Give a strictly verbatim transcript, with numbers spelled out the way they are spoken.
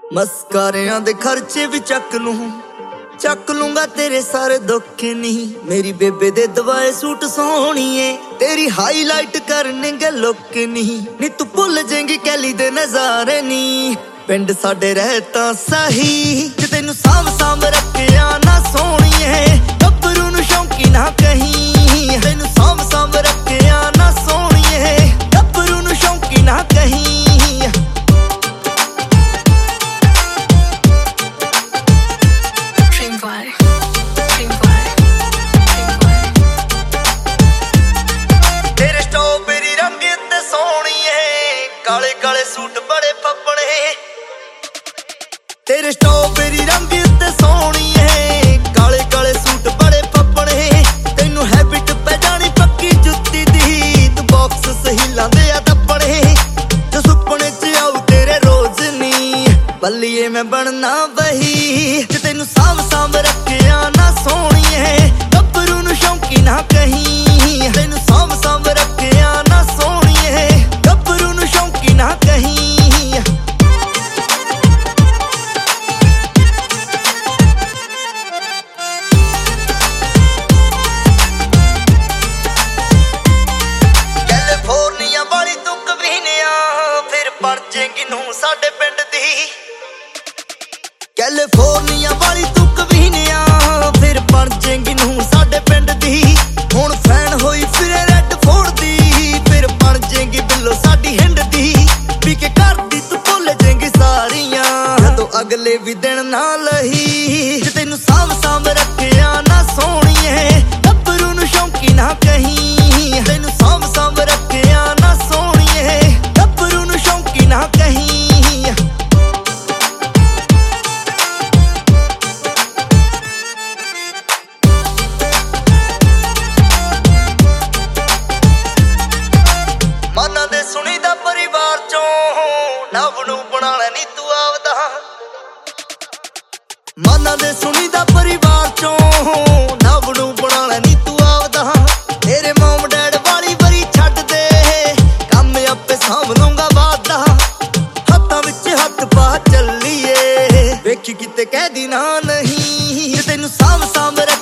ਮਸਕਾਰਿਆਂ ਦੇ ਖਰਚੇ ਵੀ ਚੱਕ ਲੂੰ, ਚੱਕ ਲੂੰਗਾ ਤੇਰੇ ਸਾਰੇ ਦੁੱਖ ਨਹੀਂ। ਮੇਰੀ ਬੇਬੇ ਦੇ ਦਵਾਏ ਸੂਟ ਸੋਹਣੀਏ, ਤੇਰੀ ਹਾਈਲਾਈਟ ਕਰਨਗੇ ਲੋਕ ਨਹੀਂ। ਨੀ ਤੂੰ ਭੁੱਲ ਜਾਏਂਗੀ ਕੈਲੀ ਦੇ ਨਜ਼ਾਰੇ ਨੀ, ਪਿੰਡ ਸਾਡੇ ਰਹਿ ਤਾਂ ਸਹੀ। ਜੇ ਤੈਨੂੰ ਸਾਂਭ ਸਾਂਭ ਰੱਖਿਆ ਨਾ ਸੋਹਣੀਏ, ਗੱਭਰੂ ਨੂੰ ਸ਼ੌਂਕੀ ਨਾ ਕਹੀਂ। ਤੈਨੂੰ ਸਾਂਭ ਸਾਂਭ ਰੱਖਿਆ ਨਾ ਸੋਹਣੀਏ, ਗੱਭਰੂ ਨੂੰ ਸ਼ੌਂਕੀ ਨਾ ਕਹੀਂ। ਤੇਰੇ ਸਟ੍ਰਾਬੇਰੀ ਰੰਗ ਤੇ ਸੋਹਣੀਏ, ਕਾਲੇ ਕਾਲੇ ਸੂਟ ਬੜੇ ਫੱਬਣੇ। ਤੇਰੇ ਸਟ੍ਰਾਬੇਰੀ ਰੰਗ ਤੇ ਸੋਹਣੀਏ, ਕਾਲੇ ਕਾਲੇ ਸੂਟ ਬੜੇ ਫੱਬਣੇ। ਤੈਨੂੰ ਹੈਬਿਟ ਪੈ ਜਾਣੀ ਪੱਕੀ ਜੁੱਤੀ ਦੀ, ਤੂੰ ਬਾਕਸ ਸਹੀ ਲਾਂਦੇ ਆ ਦੱਬਣੇ। ਜੋ ਸੁਪਨੇ ਚ ਆਉ ਤੇਰੇ ਰੋਜ਼ ਨੀ, ਬੱਲੀਏ ਮੈਂ ਬਣਨਾ ਵਹੀ। ਜੇ ਤੈਨੂੰ ਸਾਂਭ ਸਾਂਭ ਰੱਖਿਆ ਨਾ ਸੋਹਣੀਏ, ਗੱਭਰੂ ਨੂੰ ਸ਼ੌਂਕੀ ਨਾ ਕਹੀਂ। ਤੈਨੂੰ ਸਾਂਭ ਸਾਂਭ ਰੱਖਿਆ ਨਾ ਸੋਹਣੀਏ, ਗੱਭਰੂ ਨੂੰ ਸ਼ੌਂਕੀ ਨਾ ਕਹੀਂ। ਕੈਲੀਫੋਰਨੀਆ ਵਾਲੀ ਤੂੰ ਕਵੀਨਿਆ, ਫਿਰ ਬਣ ਜੇਗੀ ਨੂੰ ਸਾਡੇ ਪਿੰਡ ਦੀ। ਕੈਲੀਫੋਰਨੀਆ ਵਾਲੀ ਤੂੰ ਕਵੀਨਿਆ, ਫਿਰ ਬਣ ਜੇਗੀ ਨੂੰ ਸਾਡੇ ਪਿੰਡ ਦੀ। ਹੁਣ ਫੈਨ ਹੋਈ ਫਿਰੇ ਰੈੱਡ ਫੋਰਡ ਦੀ, ਫਿਰ ਬਣ ਜੇਗੀ ਬਿੱਲੋ ਸਾਡੀ ਹਿੰਡ ਦੀ। ਪੀ ਕੇ ਕਰਦੀ ਤੂੰ ਭੁੱਲ ਜੇਗੀ ਸਾਰੀਆਂ, ਜਦੋਂ ਅਗਲੇ ਵੀ ਦਿਨ ਨਾ ਲਹੀ। ਜੇ ਤੈਨੂੰ ਸਾਂਭ ਸਾਂਭ ਰੱਖਿਆ ਨਾ ਸੋਹਣੀਏ, ਗੱਭਰੂ ਨੂੰ ਸ਼ੌਂਕੀ ਨਾ ਕਹੀਂ। ਤੈਨੂੰ ਸਾਂਭ ਸਾਂਭ ਰੱਖਿਆ ਨਾ ਸੋਹਣੀਏ, ਗੱਭਰੂ ਨੂੰ ਸ਼ੌਂਕੀ ਨਾ ਕਹੀਂ। ਮਾਨਾਂ ਦੇ ਸੁਣੀਦਾ ਪਰਿਵਾਰ ਚੋਂ, ਨਵ ਨੂੰ ਬਣਾ ਲੈ ਨੀ ਤੂੰ ਆਪਦਾ। ਮਾਨਾਂ ਦੇ ਸੁਣੀਦਾ ਪਰਿਵਾਰ ਚੋਂ, ਨਵ ਨੂੰ ਬਣਾ ਲੈ ਨੀ ਤੂੰ ਆਪਦਾ। ਤੇਰੇ ਮੋਮ ਡੈਡ ਵਾਲੀ ਵਰੀ ਛੱਡ ਦੇ, ਕੰਮ ਆਪੇ ਸਾਂਭ ਲੂੰਗਾ ਵਾਦਾ। ਹੱਥਾਂ ਵਿੱਚ ਹੱਥ ਪਾ ਚੱਲੀਏ, ਵੇਖੀ ਕਿਤੇ ਕਹਿਦੀ ਨਾ ਨਹੀਂ। ਜੇ ਤੈਨੂੰ ਸਾਂਭ ਸਾਂਭ